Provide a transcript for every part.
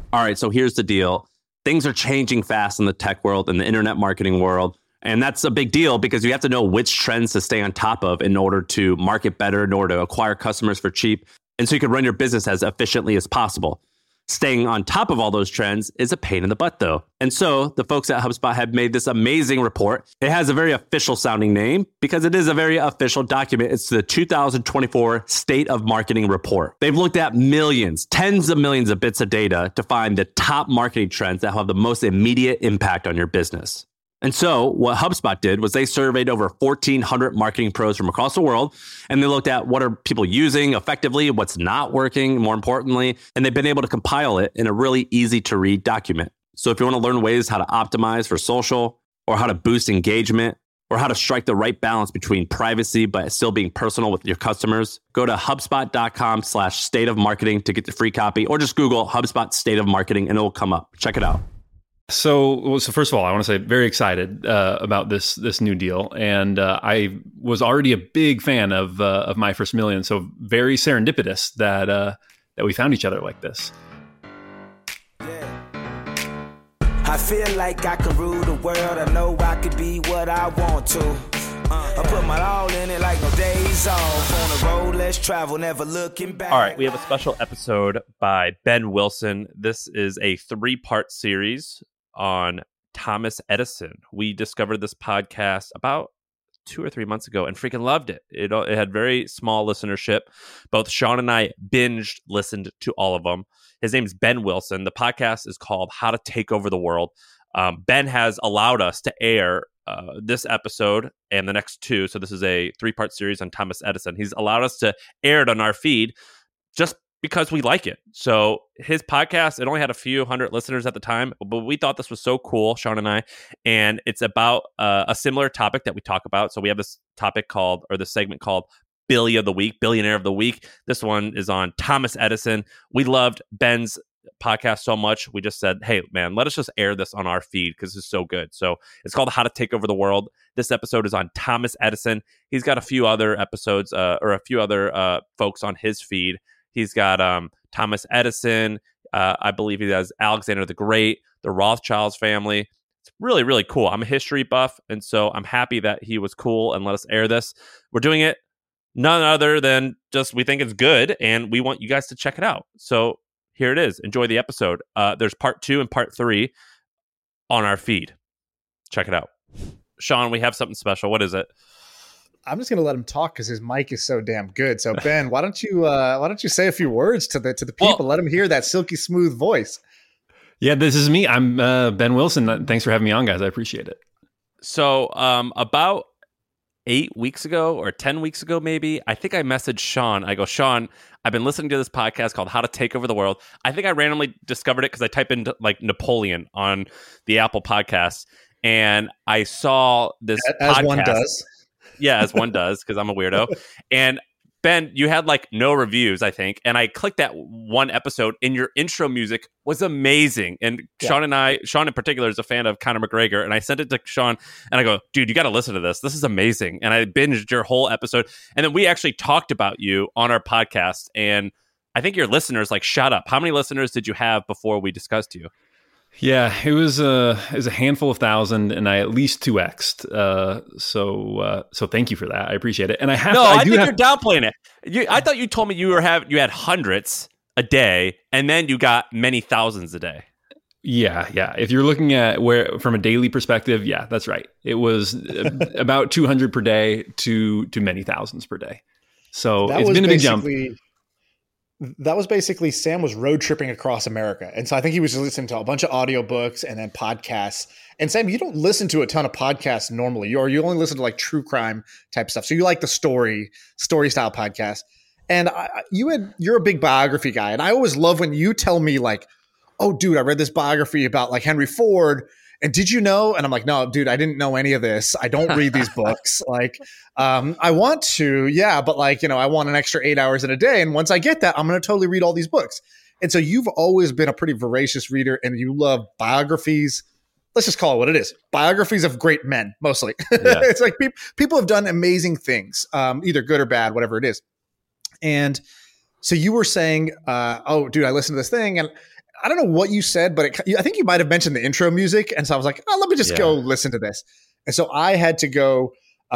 all right, so here's the deal. Things are changing fast in the tech world and the internet marketing world. And that's a big deal because you have to know which trends to stay on top of in order to market better, in order to acquire customers for cheap. And so you can run your business as efficiently as possible. Staying on top of all those trends is a pain in the butt, though. And so the folks at HubSpot have made this amazing report. It has a very official sounding name because it is a very official document. It's the 2024 State of Marketing Report. They've looked at millions, tens of millions of bits of data to find the top marketing trends that have the most immediate impact on your business. And so what HubSpot did was they surveyed over 1,400 marketing pros from across the world, and they looked at what are people using effectively, what's not working, more importantly, and they've been able to compile it in a really easy to read document. So if you want to learn ways how to optimize for social, or how to boost engagement, or how to strike the right balance between privacy but still being personal with your customers, go to HubSpot.com/state of marketing to get the free copy, or just Google HubSpot State of Marketing and it will come up. Check it out. So first of all, I want to say very excited about this new deal, and I was already a big fan of My First Million. So very serendipitous that we found each other like this. I feel like I can rule the world. I know I could be what I want to. I put my all in it like no days off. On the road, let's travel, never looking back. All right, we have a special episode by Ben Wilson. This is a 3-part series on Thomas Edison. We discovered this podcast about 2 or 3 months ago and freaking loved it. It had very small listenership. Both Sean and I binged listened to all of them. His name's Ben Wilson. The podcast is called How to Take Over the World. Ben has allowed us to air this episode and the next 2. So this is a 3-part series on Thomas Edison. He's allowed us to air it on our feed just because we like it. So his podcast, it only had a few hundred listeners at the time, but we thought this was so cool, Sean and I, and it's about a similar topic that we talk about. So we have this topic called, or this segment called Billy of the Week, Billionaire of the Week. This one is on Thomas Edison. We loved Ben's podcast so much, we just said, hey, man, let us just air this on our feed because it's so good. So it's called How to Take Over the World. This episode is on Thomas Edison. He's got a few other episodes or a few other folks on his feed. He's got Thomas Edison. I believe he has Alexander the Great, the Rothschilds family. It's really, really cool. I'm a history buff, and so I'm happy that he was cool and let us air this. We're doing it none other than just we think it's good, and we want you guys to check it out. So here it is. Enjoy the episode. There's part 2 and part 3 on our feed. Check it out. Sean, we have something special. What is it? I'm just gonna let him talk because his mic is so damn good. So Ben, why don't you say a few words to the people? Well, let them hear that silky smooth voice. Yeah, this is me. I'm Ben Wilson. Thanks for having me on, guys. I appreciate it. So about 8 weeks ago or 10 weeks ago, maybe, I think I messaged Sean. I go, Sean, I've been listening to this podcast called How to Take Over the World. I think I randomly discovered it because I typed in like Napoleon on the Apple podcast, and I saw this as podcast. One does. Yeah, as one does, because I'm a weirdo. And Ben, you had like no reviews, I think. And I clicked that one episode, and your intro music was amazing. And yeah. Sean in particular is a fan of Conor McGregor. And I sent it to Sean, and I go, dude, you got to listen to this. This is amazing. And I binged your whole episode. And then we actually talked about you on our podcast. And I think your listeners like shot up. How many listeners did you have before we discussed you? Yeah, it was a handful of thousand, and I at least 2x'd. So thank you for that. I appreciate it. And I think you're downplaying it. I thought you told me you had hundreds a day, and then you got many thousands a day. Yeah. If you're looking at where from a daily perspective, yeah, that's right. It was about 200 per day to many thousands per day. So it's been a big jump. That was basically Sam was road tripping across America. And so I think he was listening to a bunch of audiobooks and then podcasts. And Sam, you don't listen to a ton of podcasts normally. You only listen to like true crime type stuff. So you like the story style podcast. And you're a big biography guy. And I always love when you tell me like, oh, dude, I read this biography about like Henry Ford. And did you know? And I'm like, no, dude, I didn't know any of this. I don't read these books. Like, I want to, yeah, but like, I want an extra 8 hours in a day. And once I get that, I'm going to totally read all these books. And so you've always been a pretty voracious reader, and you love biographies. Let's just call it what it is. Biographies of great men, mostly. Yeah. It's like people have done amazing things, either good or bad, whatever it is. And so you were saying, oh, dude, I listened to this thing, and I don't know what you said, but I think you might have mentioned the intro music. And so I was like, oh, let me just go listen to this. And so I had to go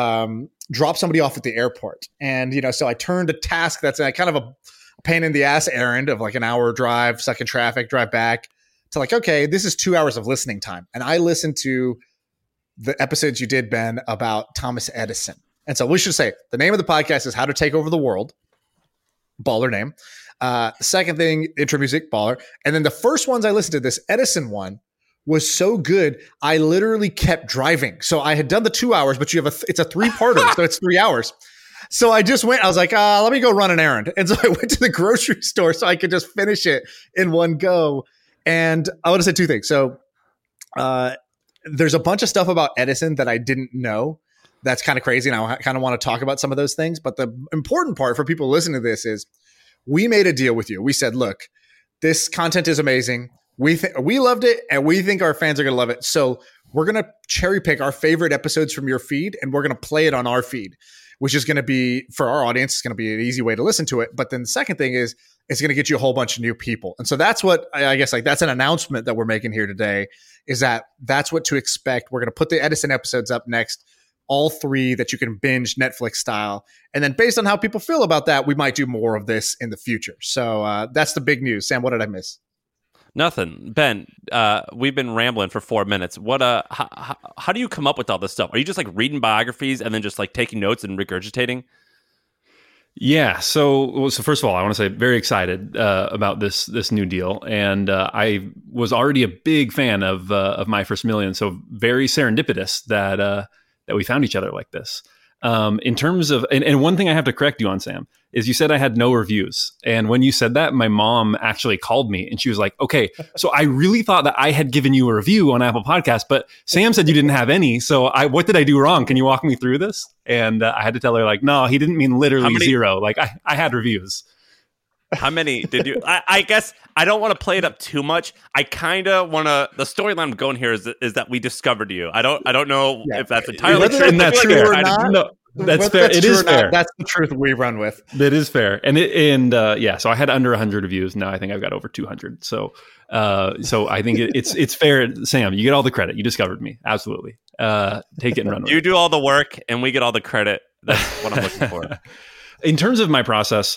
drop somebody off at the airport. And, so I turned a task that's kind of a pain in the ass errand of like an hour drive, stuck in traffic, drive back to like, okay, this is 2 hours of listening time. And I listened to the episodes you did, Ben, about Thomas Edison. And so we should say the name of the podcast is How to Take Over the World. Baller name. Second thing, intro music, baller. And then the first ones I listened to, this Edison one was so good, I literally kept driving. So I had done the 2 hours, but it's a 3-parter, so it's 3 hours. So I just went, I was like, let me go run an errand. And so I went to the grocery store so I could just finish it in one go. And I want to say 2 things. So there's a bunch of stuff about Edison that I didn't know. That's kind of crazy. And I kind of want to talk about some of those things. But the important part for people listening to this is we made a deal with you. We said, look, this content is amazing. We loved it, and we think our fans are going to love it. So we're going to cherry pick our favorite episodes from your feed, and we're going to play it on our feed, which is going to be, for our audience, it's going to be an easy way to listen to it. But then the second thing is it's going to get you a whole bunch of new people. And so that's what I guess, like, that's an announcement that we're making here today, is that's what to expect. We're going to put the Edison episodes up next, all 3 that you can binge Netflix style. And then based on how people feel about that, we might do more of this in the future. So that's the big news. Sam, what did I miss? Nothing. Ben, we've been rambling for 4 minutes. What? How do you come up with all this stuff? Are you just like reading biographies and then just like taking notes and regurgitating? Yeah. So first of all, I want to say very excited about this new deal, and I was already a big fan of My First Million. So very serendipitous that we found each other like this. In terms of, and one thing I have to correct you on, Sam, is you said I had no reviews. And when you said that, my mom actually called me and she was like, okay, so I really thought that I had given you a review on Apple Podcasts, but Sam said you didn't have any. So what did I do wrong? Can you walk me through this? And I had to tell her, like, no, he didn't mean literally 0. Like I had reviews. How many did you? I guess I don't want to play it up too much. I kind of want to. The storyline I'm going here is that we discovered you. I don't know if that's entirely true. And that's fair. No, that's fair. It is fair. That's the truth we run with. That is fair. Yeah. So I had under 100 reviews. Now I think I've got over 200. So I think it's fair. Sam, you get all the credit. You discovered me. Absolutely. Take it and run with it. You do all the work, and we get all the credit. That's what I'm looking for. In terms of my process.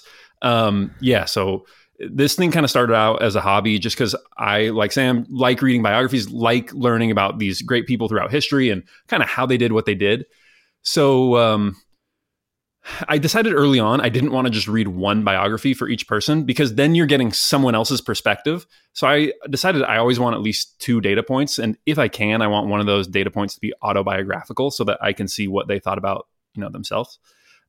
So this thing kind of started out as a hobby just because I, like Sam, like reading biographies, like learning about these great people throughout history and kind of how they did what they did. So I decided early on I didn't want to just read one biography for each person because then you're getting someone else's perspective. So I decided I always want at least 2 data points. And if I can, I want one of those data points to be autobiographical so that I can see what they thought about, themselves.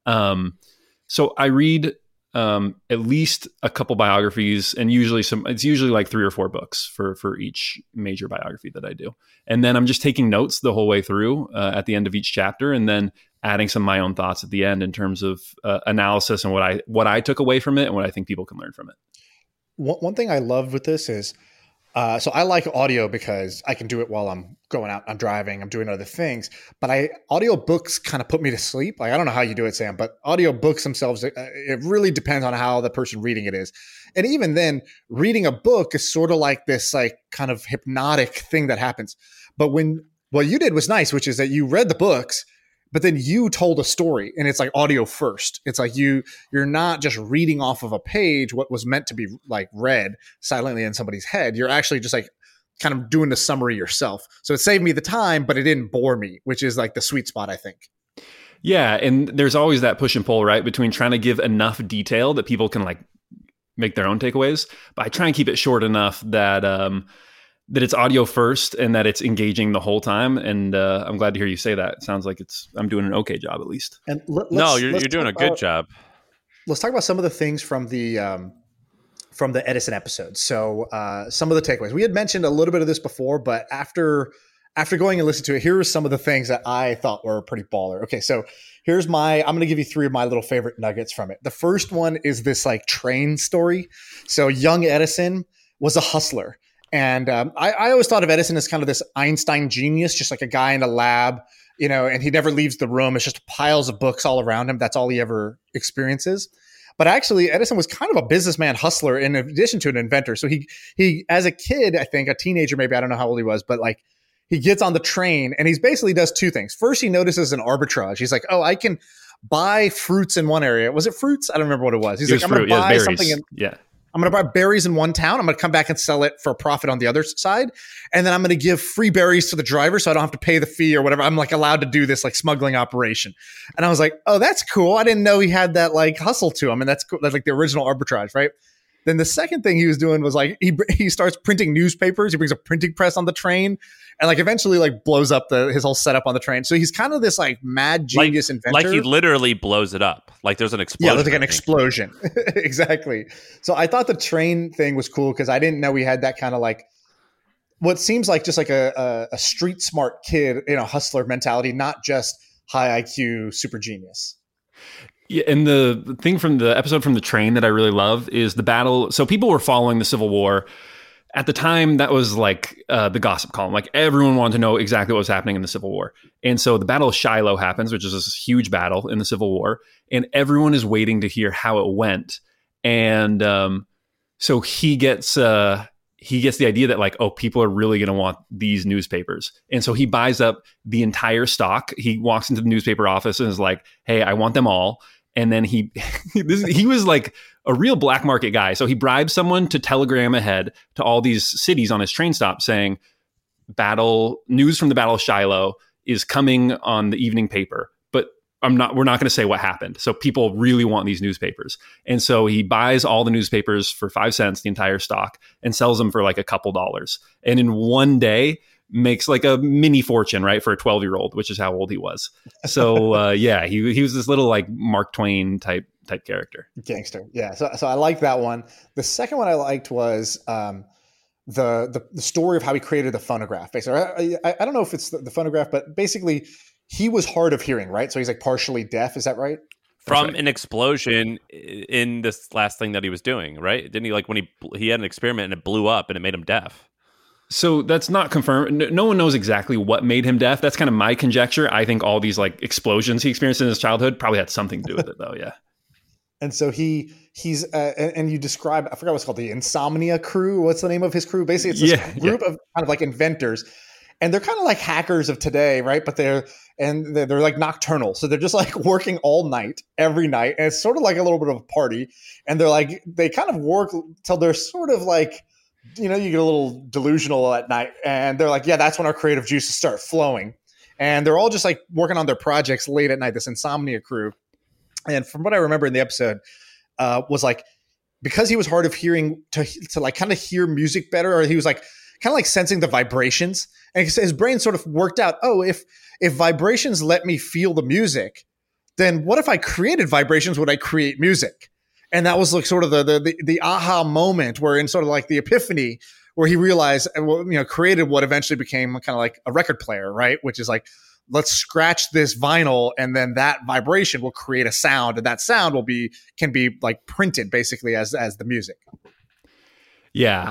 So I read at least a couple biographies, and it's usually like 3 or 4 books for each major biography that I do. And then I'm just taking notes the whole way through at the end of each chapter, and then adding some of my own thoughts at the end in terms of analysis and what I took away from it and what I think people can learn from it. One thing I love with this is, so I like audio because I can do it while I'm going out, I'm driving, I'm doing other things, but audio books kind of put me to sleep. Like, I don't know how you do it, Sam, but audio books themselves, it really depends on how the person reading it is. And even then, reading a book is sort of like this, like, kind of hypnotic thing that happens. But what you did was nice, which is that you read the books, but then you told a story, and it's like audio first. It's like you're not just reading off of a page what was meant to be like read silently in somebody's head. You're actually just like kind of doing the summary yourself. So it saved me the time, but it didn't bore me, which is like the sweet spot, I think. Yeah, and there's always that push and pull, right, between trying to give enough detail that people can like make their own takeaways, but I try and keep it short enough that that it's audio first and that it's engaging the whole time. And I'm glad to hear you say that. It sounds like I'm doing an okay job at least. And you're doing a good job. Let's talk about some of the things from the Edison episode. So some of the takeaways. We had mentioned a little bit of this before, but after going and listening to it, here are some of the things that I thought were pretty baller. Okay, so I'm going to give you 3 of my little favorite nuggets from it. The first one is this like train story. So young Edison was a hustler. And I always thought of Edison as kind of this Einstein genius, just like a guy in a lab, and he never leaves the room. It's just piles of books all around him. That's all he ever experiences. But actually, Edison was kind of a businessman hustler in addition to an inventor. So he as a kid, I think a teenager, maybe, I don't know how old he was, but like he gets on the train and he basically does two things. First, he notices an arbitrage. He's like, oh, I can buy fruits in one area. Was it fruits? I don't remember what it was. He's like, I'm going to buy something. I'm going to buy berries in one town. I'm going to come back and sell it for a profit on the other side. And then I'm going to give free berries to the driver so I don't have to pay the fee or whatever. I'm like allowed to do this like smuggling operation. And I was like, oh, that's cool. I didn't know he had that like hustle to him. And that's cool. That's like the original arbitrage, right? Then the second thing he was doing was like he starts printing newspapers. He brings a printing press on the train and like eventually like blows up his whole setup on the train. So he's kind of this like mad genius inventor. Like he literally blows it up. Like there's an explosion. Yeah, there's like an explosion. Exactly. So I thought the train thing was cool because I didn't know he had that kind of like what seems like just like a street smart kid, hustler mentality, not just high IQ super genius. Yeah, and the thing from the episode from the train that I really love is the battle. So people were following the Civil War. At the time, that was like the gossip column. Like everyone wanted to know exactly what was happening in the Civil War. And so the Battle of Shiloh happens, which is this huge battle in the Civil War. And everyone is waiting to hear how it went. And so he gets the idea that like, oh, people are really going to want these newspapers. And so he buys up the entire stock. He walks into the newspaper office and is like, hey, I want them all. And then he was like a real black market guy. So he bribed someone to telegram ahead to all these cities on his train stop saying news from the Battle of Shiloh is coming on the evening paper. But we're not going to say what happened. So people really want these newspapers. And so he buys all the newspapers for 5 cents, the entire stock, and sells them for like a couple dollars. And in one day makes like a mini fortune, right? For a 12-year-old, which is how old he was. So he was this little like Mark Twain type character. Gangster. Yeah. So I like that one. The second one I liked was the story of how he created the phonograph. Basically, I don't know if it's the phonograph, but basically he was hard of hearing, right? So he's like partially deaf. Is that right? From an explosion in this last thing that he was doing, right? Didn't he, like when he had an experiment and it blew up and it made him deaf? So that's not confirmed. No one knows exactly what made him deaf. That's kind of my conjecture. I think all these like explosions he experienced in his childhood probably had something to do with it, though. Yeah. And so he's and you describe, I forgot what's called, the Insomnia Crew. What's the name of his crew? Basically, it's this group of kind of like inventors, and they're kind of like hackers of today, right? But they're like nocturnal, so they're just like working all night, every night, and it's sort of like a little bit of a party. And they kind of work till they're sort of like, you get a little delusional at night, and they're like, yeah, that's when our creative juices start flowing. And they're all just like working on their projects late at night, this Insomnia Crew. And from what I remember in the episode, was like, because he was hard of hearing to like kind of hear music better, or he was like kind of like sensing the vibrations, and his brain sort of worked out, oh, if vibrations let me feel the music, then what if I created vibrations? Would I create music? And that was like sort of the aha moment, where in sort of like the epiphany, where he realized, created what eventually became kind of like a record player, right? Which is like, let's scratch this vinyl, and then that vibration will create a sound, and that sound can be like printed basically as the music. Yeah,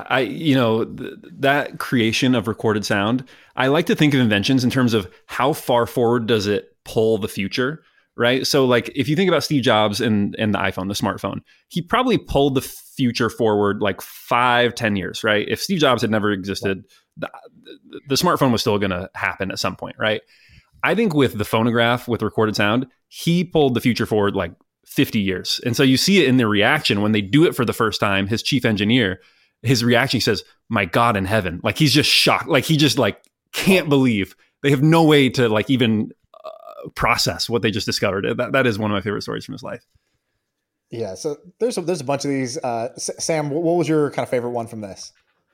that creation of recorded sound, I like to think of inventions in terms of how far forward does it pull the future, right? So like if you think about Steve Jobs and the iPhone, the smartphone, he probably pulled the future forward like 5-10 years, right? If Steve Jobs had never existed, the smartphone was still going to happen at some point, right? I think with the phonograph, with recorded sound, he pulled the future forward like 50 years. And so you see it in their reaction when they do it for the first time. His chief engineer, his reaction, he says, my God in heaven. Like he's just shocked. Like he just like can't believe. They have no way to like even process what they just discovered. That is one of my favorite stories from his life. Yeah. So there's a bunch of these. Sam, what was your kind of favorite one from this?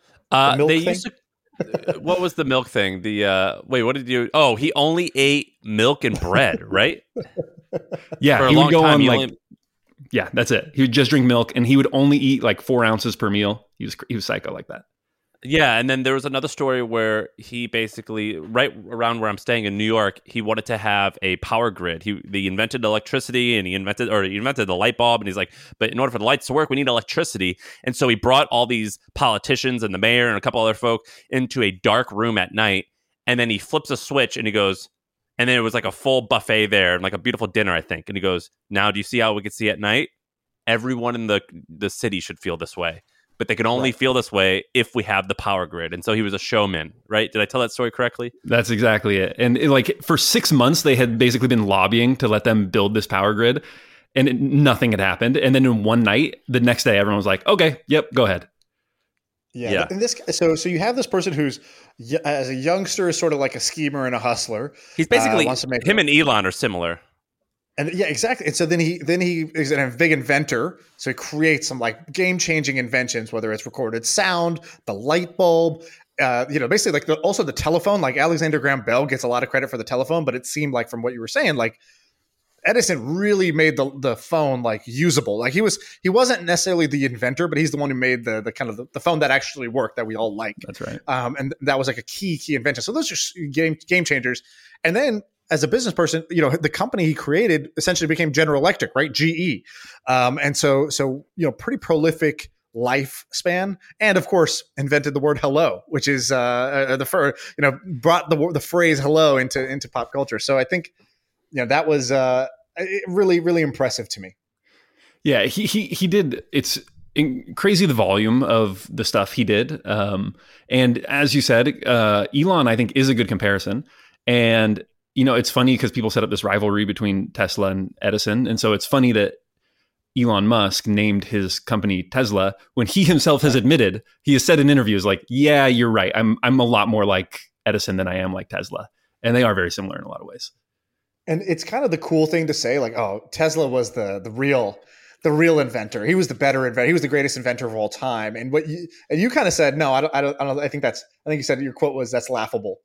What was the milk thing? Wait, what did you? Oh, he only ate milk and bread, right? Yeah, for a long time. Yeah, that's it. He would just drink milk, and he would only eat like 4 ounces per meal. He was psycho like that. Yeah, and then there was another story where he basically, right around where I'm staying in New York, he wanted to have a power grid. They invented electricity, and he invented the light bulb, and he's like, but in order for the lights to work, we need electricity. And so he brought all these politicians and the mayor and a couple other folk into a dark room at night, and then he flips a switch, and he goes, and then it was like a full buffet there, and like a beautiful dinner, I think. And he goes, now do you see how we can see at night? everyone in the city should feel this way. But they can only feel this way if we have the power grid. And so he was a showman, right? Did I tell that story correctly? That's exactly it. And for 6 months, they had basically been lobbying to let them build this power grid, and nothing had happened. And then in one night, the next day, everyone was like, okay, yep, go ahead. Yeah. And so you have this person who's, as a youngster, is sort of like a schemer and a hustler. He's basically, him and Elon are similar. And yeah, exactly. And so then he is a big inventor. So he creates some like game-changing inventions, whether it's recorded sound, the light bulb, basically like also the telephone. Like Alexander Graham Bell gets a lot of credit for the telephone, but it seemed like from what you were saying, like Edison really made the phone like usable. Like he wasn't necessarily the inventor, but he's the one who made the kind of the phone that actually worked, that we all like. That's right. And that was like a key invention. So those are game changers. And then, as a business person, the company he created essentially became General Electric, right? GE. And so, pretty prolific lifespan, and of course invented the word hello, which is brought the phrase hello into pop culture. So I think, that was really, really impressive to me. Yeah, he did. It's crazy the volume of the stuff he did. And as you said, Elon, I think, is a good comparison. And it's funny because people set up this rivalry between Tesla and Edison. And so it's funny that Elon Musk named his company Tesla when he himself has admitted, he has said in interviews like, yeah, you're right. I'm a lot more like Edison than I am like Tesla. And they are very similar in a lot of ways. And it's kind of the cool thing to say, like, oh, Tesla was the real inventor. He was the better inventor. He was the greatest inventor of all time. And you kind of said, no, I don't. I think you said your quote was, that's laughable.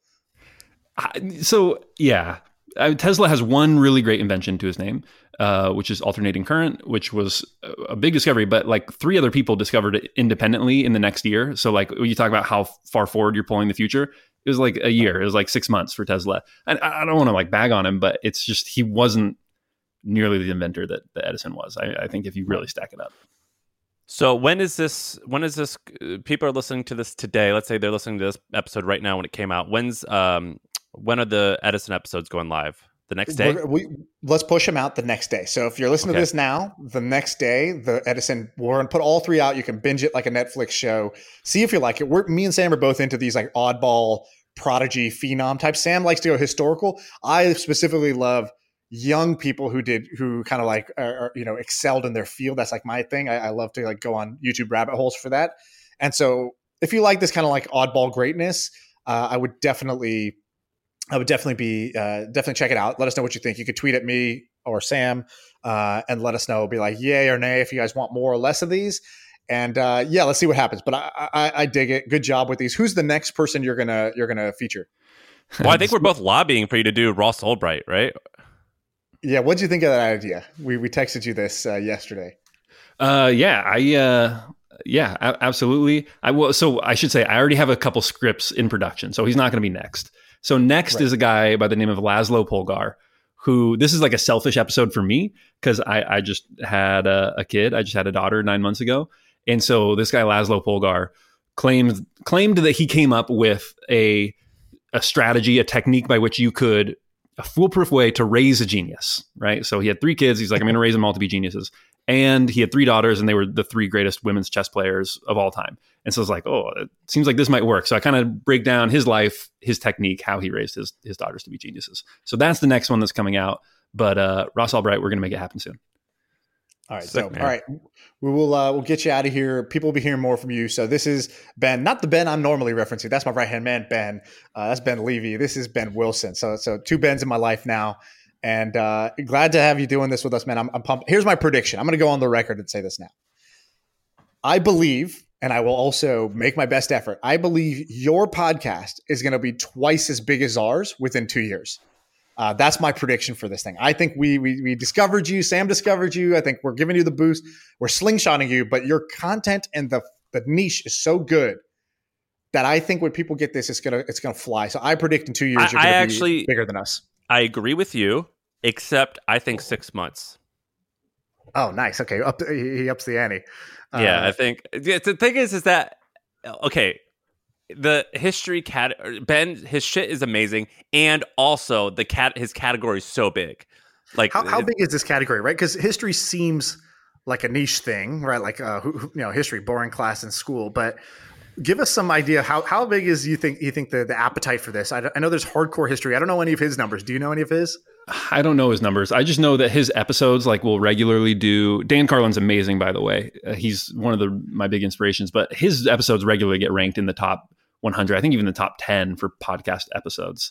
So yeah, Tesla has one really great invention to his name, which is alternating current, which was a big discovery. But like 3 other people discovered it independently in the next year. So like when you talk about how far forward you're pulling the future, it was like a year. It was like 6 months for Tesla. And I don't want to like bag on him, but it's just he wasn't nearly the inventor that Edison was. I think if you really stack it up. So when is this? People are listening to this today. Let's say they're listening to this episode right now when it came out. When are the Edison episodes going live? The next day? Let's push them out the next day. So if you're listening to this now, the next day, the Edison, we're going to put all 3 out. You can binge it like a Netflix show. See if you like it. Me and Sam are both into these like oddball, prodigy, phenom type. Sam likes to go historical. I specifically love young people who kind of like excelled in their field. That's like my thing. I love to like go on YouTube rabbit holes for that. And so if you like this kind of like oddball greatness, I would definitely check it out. Let us know what you think. You could tweet at me or Sam and let us know. Be like, yay or nay if you guys want more or less of these. And let's see what happens. But I dig it. Good job with these. Who's the next person you're gonna feature? Well, I think we're both lobbying for you to do Ross Ulbright, right? Yeah. What'd you think of that idea? We texted you this yesterday. Absolutely. So I should say I already have a couple scripts in production, so he's not going to be next. So next is a guy by the name of Laszlo Polgar, who, this is like a selfish episode for me because I just had a kid. I just had a daughter 9 months ago. And so this guy, Laszlo Polgar, claimed that he came up with a strategy, a technique by which you could, a foolproof way to raise a genius, right? So he had 3 kids. He's like, I'm going to raise them all to be geniuses. And he had 3 daughters, and they were the 3 greatest women's chess players of all time. And so it's like, oh, it seems like this might work. So I kind of break down his life, his technique, how he raised his daughters to be geniuses. So that's the next one that's coming out. But Ross Ulbright, we're going to make it happen soon. All right. All right. We will we'll get you out of here. People will be hearing more from you. So this is Ben, not the Ben I'm normally referencing. That's my right-hand man, Ben. That's Ben Levy. This is Ben Wilson. So 2 Bens in my life now. And glad to have you doing this with us, man. I'm pumped. Here's my prediction. I'm going to go on the record and say this now. I believe, and I will also make my best effort, I believe your podcast is going to be twice as big as ours within 2 years. That's my prediction for this thing. I think we discovered you. Sam discovered you. I think we're giving you the boost. We're slingshotting you, but your content and the niche is so good that I think when people get this, it's gonna fly. So I predict in 2 years you're going to be bigger than us. I agree with you, except I think 6 months. Oh, nice. Okay, he ups the ante. Yeah, I think the thing is that okay. The history Ben, his shit is amazing, and also his category is so big. Like, how big is this category, right? Because history seems like a niche thing, right? Like history, boring class in school. But give us some idea how big is you think the appetite for this? I know there's hardcore history. I don't know any of his numbers. Do you know any of his? I don't know his numbers. I just know that his episodes will regularly do. Dan Carlin's amazing, by the way. He's one of my big inspirations. But his episodes regularly get ranked in the top 100. I think even the top 10 for podcast episodes.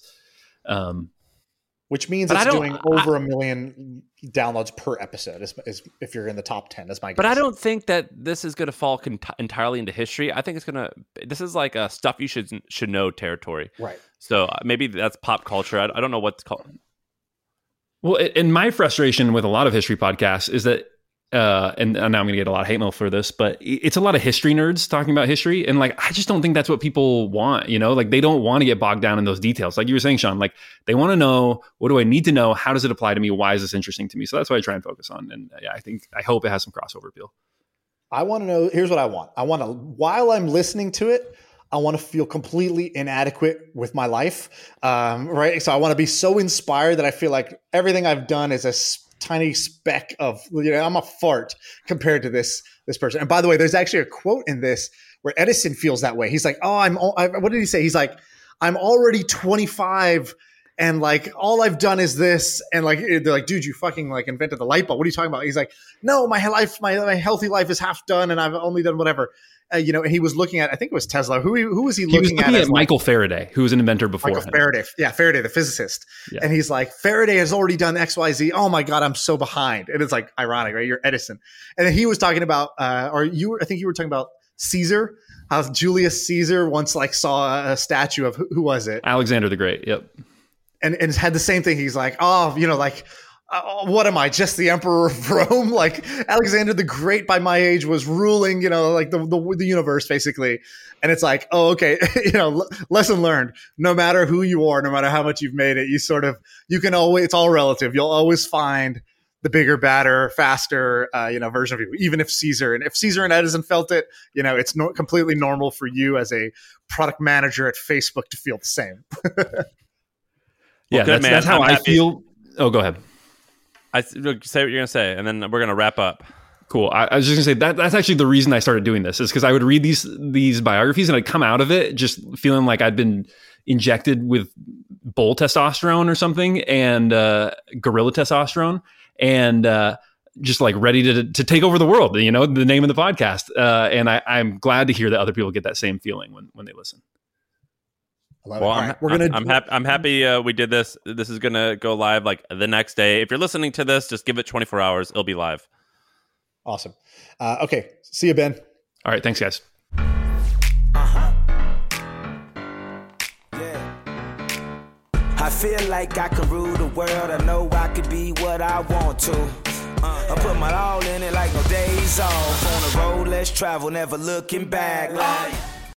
Which means it's doing over 1 million downloads per episode, is if you're in the top 10, that's my guess. But I don't think that this is going to fall entirely into history. I think this is like a stuff you should know territory. Right. So maybe that's pop culture. I don't know what's called. Well, and my frustration with a lot of history podcasts is that, and now I'm going to get a lot of hate mail for this, but it's a lot of history nerds talking about history. And I just don't think that's what people want, they don't want to get bogged down in those details. Like you were saying, Sean, they want to know, what do I need to know? How does it apply to me? Why is this interesting to me? So that's what I try and focus on. And I hope it has some crossover appeal. I want to know, here's what I want. I want to, while I'm listening to it, I want to feel completely inadequate with my life. Right. So I want to be so inspired that I feel like everything I've done is a tiny speck of, I'm a fart compared to this person. And by the way, there's actually a quote in this where Edison feels that way. He's like, what did he say? He's like, I'm already 25 and all I've done is this. And they're like, dude, you fucking invented the light bulb. What are you talking about? He's like, no, my healthy life is half done and I've only done whatever. And he was looking at, I think it was Tesla. Who was he looking at? As Michael Faraday, who was an inventor before him. Faraday, the physicist. Yeah. And he's like, Faraday has already done XYZ. Oh my God, I'm so behind. And it's ironic, right? You're Edison. And then he was talking about, I think you were talking about Caesar. How Julius Caesar once saw a statue of who was it? Alexander the Great. Yep. And had the same thing. He's like, what am I, just the emperor of Rome? Alexander the Great by my age was ruling, the universe basically. And it's okay. Lesson learned, no matter who you are, no matter how much you've made it, you can always, it's all relative. You'll always find the bigger, badder, faster, version of you, even if Caesar and Edison felt it, it's completely normal for you as a product manager at Facebook to feel the same. Yeah, that's how I feel. Oh, go ahead. Say what you're going to say, and then we're going to wrap up. Cool. I was just going to say that's actually the reason I started doing this, is because I would read these biographies and I'd come out of it just feeling like I'd been injected with bull testosterone or something, and gorilla testosterone, and just ready to take over the world, the name of the podcast. And I'm glad to hear that other people get that same feeling when they listen. Well, I'm happy we did this. This is gonna go live the next day. If you're listening to this, just give it 24 hours. It'll be live. Awesome. Okay. See you, Ben. All right. Thanks, guys. I feel like I can rule the world. I know I could be what I want to. I put my all in it like no days off. On the road, let's travel, never looking back.